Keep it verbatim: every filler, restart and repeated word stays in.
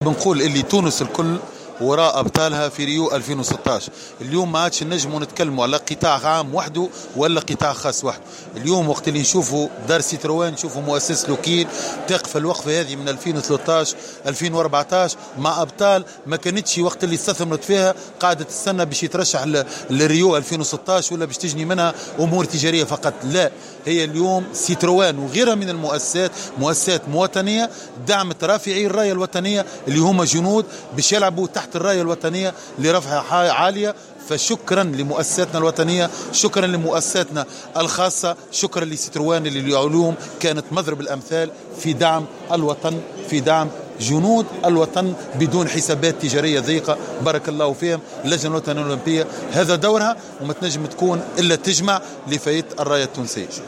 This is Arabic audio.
بنقول اللي تونس الكل وراء ابطالها في ريو ألفين وستة عشر. اليوم ما عادش نجموا نتكلموا على قطاع عام وحده ولا قطاع خاص وحده. اليوم وقت اللي نشوفوا دار سيتروان نشوفوا مؤسس لوكيل تقف الوقفه هذه من ألفين وثلاثة عشر ألفين وأربعة عشر مع ابطال ما كانتش وقت اللي استثمرت فيها قاعده تستنى باش يترشح لريو ألفين وستة عشر ولا باش تجني منها امور تجاريه فقط. لا، هي اليوم سيتروان وغيرها من المؤسسات مؤسسات وطنيه دعمت رافعي الرايه الوطنيه اللي هم جنود باش يلعبوا تحت الرايه الوطنيه لرفعها عاليه. فشكرا لمؤسساتنا الوطنيه، شكرا لمؤسساتنا الخاصه، شكرا لسيتروان اللي اليوم كانت مضرب الامثال في دعم الوطن، في دعم جنود الوطن بدون حسابات تجاريه ضيقه. بارك الله فيهم. اللجنه الوطنيه الاولمبيه هذا دورها وما تنجم تكون الا تجمع لفايت الرايه التونسيه.